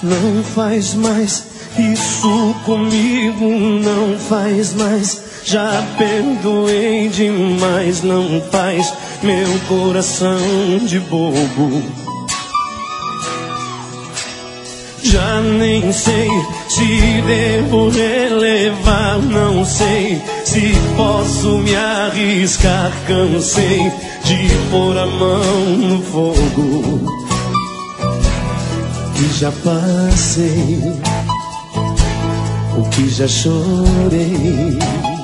Não faz mais isso comigo, não faz mais. Já perdoei demais, não faz meu coração de bobo. Já nem sei se devo relevar, não sei se posso me arriscar. Cansei de pôr a mão no fogo que já passei, o que já chorei.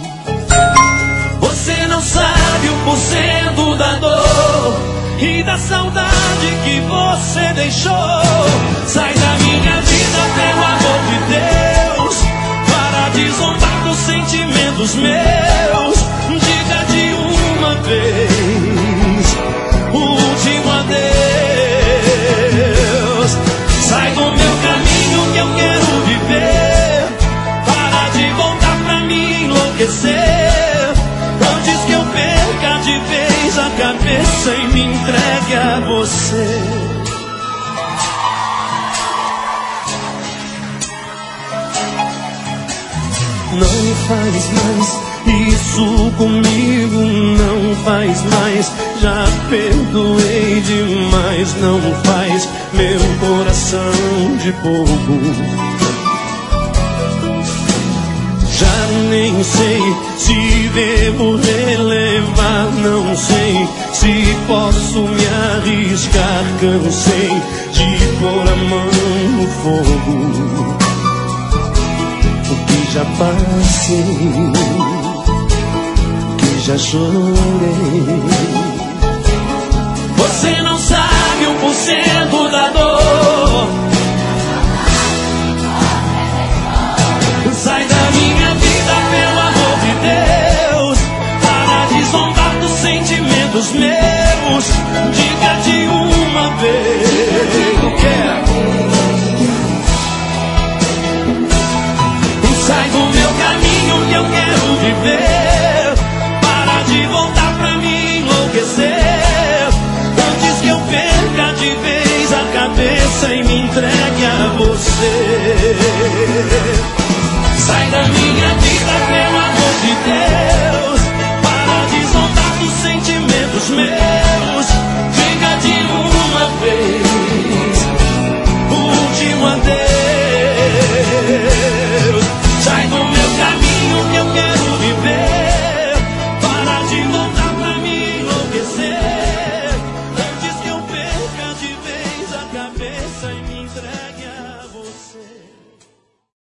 Você não sabe o porcento da dor e da saudade que você deixou. Sai da minha vida, pelo amor de Deus, para de zombar dos sentimentos meus. Diga de uma vez o último adeus. Sai do meu caminho que eu quero viver. Para de voltar pra me enlouquecer, antes que eu perca de vez a cabeça e me entregue a você. Não faz mais isso comigo, não faz mais. Já perdoei demais, não faz meu coração de bobo. Já nem sei se devo relevar, não sei se posso me arriscar. Cansei de pôr a mão no fogo, o que já passei, o que já chorei. Você não sabe 1% da dor. Sai da minha vida, pelo amor de Deus, para de zombar dos sentimentos meus. Diga de uma vez o que é. Sai do meu caminho que eu quero viver. Para de voltar pra me enlouquecer, antes que eu perca de vez a cabeça e me entregue a você. Sai da minha vida, pelo amor de Deus, para de zombar dos sentimentos meus. Diga de uma vez o último adeus. Sai do meu caminho que eu quero viver. Para de voltar pra me enlouquecer, antes que eu perca de vez a cabeça e me entregue a você.